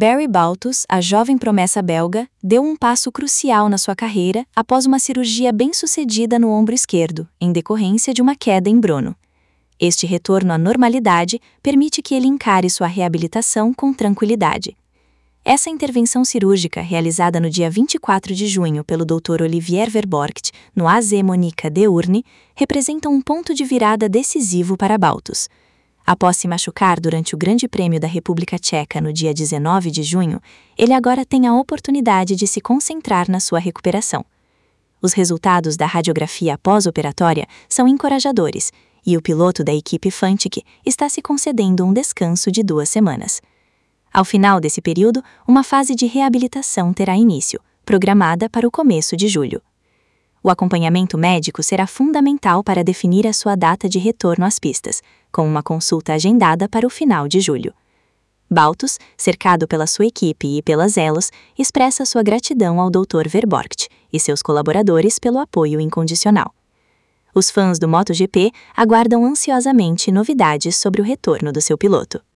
Barry Baltus, a jovem promessa belga, deu um passo crucial na sua carreira após uma cirurgia bem-sucedida no ombro esquerdo, em decorrência de uma queda em Brno. Este retorno à normalidade permite que ele encare sua reabilitação com tranquilidade. Essa intervenção cirúrgica, realizada no dia 24 de junho pelo Dr. Olivier Verborgt, no AZ Monica Deurne, representa um ponto de virada decisivo para Baltus. Após se machucar durante o Grande Prêmio da República Tcheca no dia 19 de junho, ele agora tem a oportunidade de se concentrar na sua recuperação. Os resultados da radiografia pós-operatória são encorajadores, e o piloto da equipe Fantic está se concedendo um descanso de 2 semanas. Ao final desse período, uma fase de reabilitação terá início, programada para o começo de julho. O acompanhamento médico será fundamental para definir a sua data de retorno às pistas, com uma consulta agendada para o final de julho. Baltus, cercado pela sua equipe e pelas Elos, expressa sua gratidão ao Dr. Verborgt e seus colaboradores pelo apoio incondicional. Os fãs do MotoGP aguardam ansiosamente novidades sobre o retorno do seu piloto.